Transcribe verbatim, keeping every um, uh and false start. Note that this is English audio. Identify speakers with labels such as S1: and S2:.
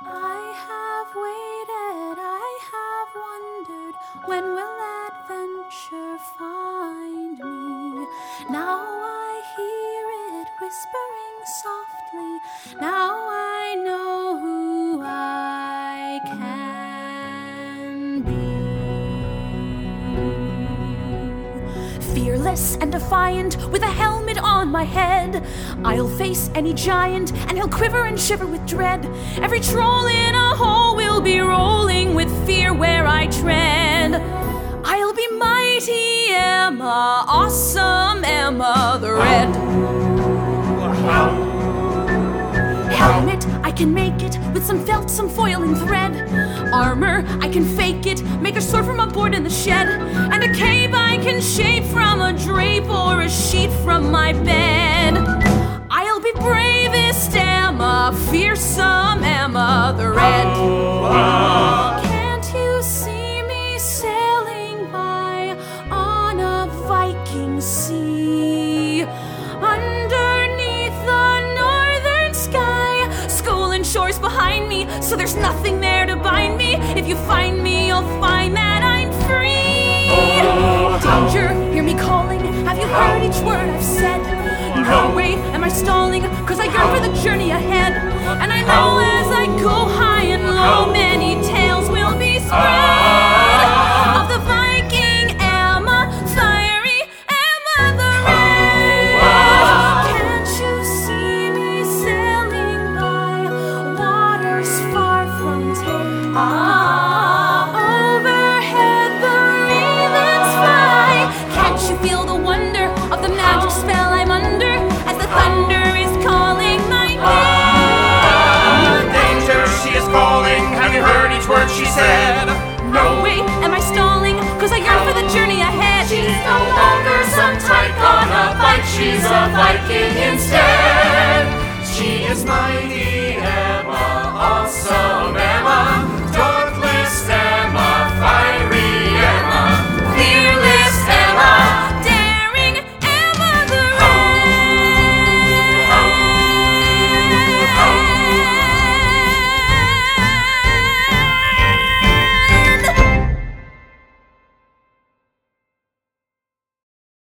S1: I have waited, I have wondered, when will adventure find me? Now I hear it whispering softly, now I know who I can be. Fearless and defiant, with a helmet on my head, I'll face any giant, and he'll quiver and shiver with dread. Every troll in a hole will be rolling with fear where I tread. I'll be mighty Emma, awesome Emma the Red. Helmet, I can make it with some felt, some foil and thread. Armor, I can fake it, make a sword from a board in the shed. And a cape I can shape from a drape or a sheet from my bed. I'll be bravest Emma, fearsome Emma the Red. Can't you see me sailing by on a Viking sea? Underneath the northern sky, school and shores behind me, so there's nothing there to bind me. If you find me, you'll find that I'm free. Danger, hear me calling, have you heard each word I've said? No way am I stalling, cause I yearn for the journey ahead. And I know as I go high and low, many tales will be spread of the Viking Emma, fiery Emma the Red. Can't you see me sailing by waters far from tame? Overhead the ravens fly. Can't you feel the wonder of the magic spell I'm under, as the thunder is calling my name?
S2: Danger, she is calling, have you heard each word she said?
S1: No way am I stalling, cause I yearn for the journey ahead.
S3: She's no longer some tyke on a bike, she's a Viking instead.
S2: She is mighty Emma, awesome Emma